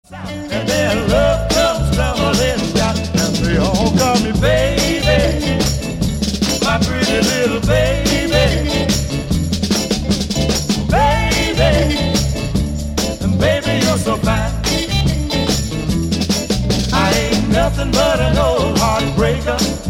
And then love comes stumbling down, and they all call me baby, my pretty little baby, baby, and baby you're so fine. I ain't nothing but an old heartbreaker.